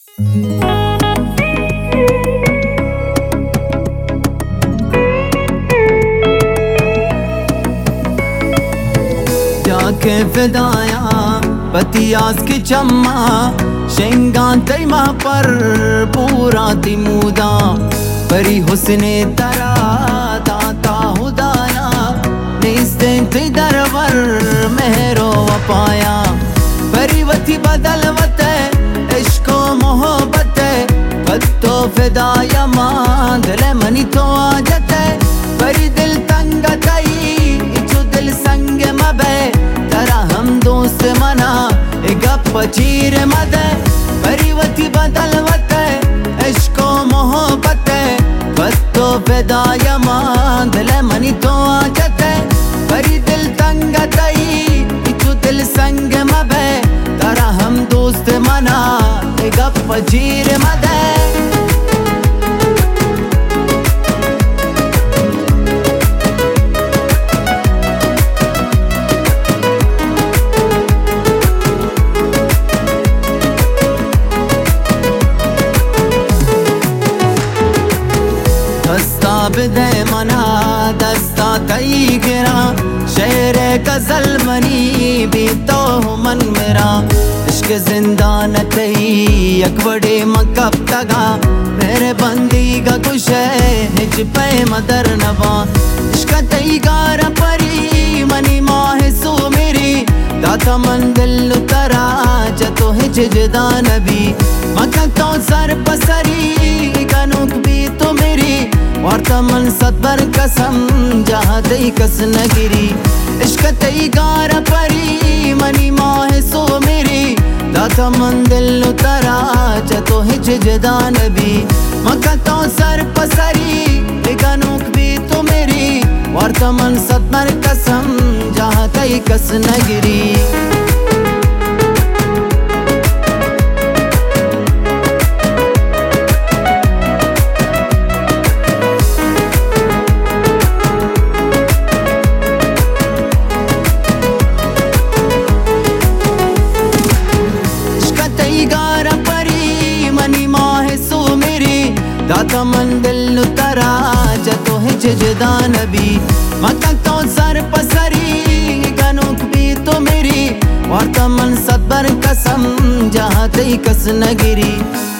जाके फिदाया पतियास की चम्मा शेंगान तैमा पर पूरा तिमुदा परी हुस्ने तरा दाता हुदाना निस्तें दरवर मेहरो वपाया परिवती बदलवते इश्को मोहब्बते पत्तो फिदाया मांदले मनी तो आजते परी दिल तंग तई जो दिल संग मबे तरा हम दोस्त मना गप चीर मदे परिवती बदलवते इश्को मोहब्बते पत्तो फिदाया मांदले मनी तो आजते परी दिल तंग तई जो दिल संग मबे तरा हम दोस्त मना गप चीर मदे बिदे मना दस्ता तई गिरा शेर गजल मनी भी तो मन मेरा इश्क जिंदान तई अकबड़े मकब तगा मेरे बंदी का कुछ है निज पे मदर नवा इश्क तई गार परी मनी माह सो मेरी दाता मन दिल उतरा जतो हिज जदा नबी मका तो सर पसरी गनुक भी तो मेरी वार्ता मन सदबर कसम जहाँ तई कस न गिरी इश्क तई गार परी मनी माह सो मेरी दाता मन दिल उतरा जतो हिज जदा नबी मका तो सर पसरी गनुक भी तो मेरी वार्ता मन सदबर कसम जहाँ तई कस न गिरी दाता मन दिल उतरा जतो हिज जदा नबी मका तो सर पसरी गनुक भी तो मेरी वार्ता मन सदबर कसम जहाँ तई कस न गिरी।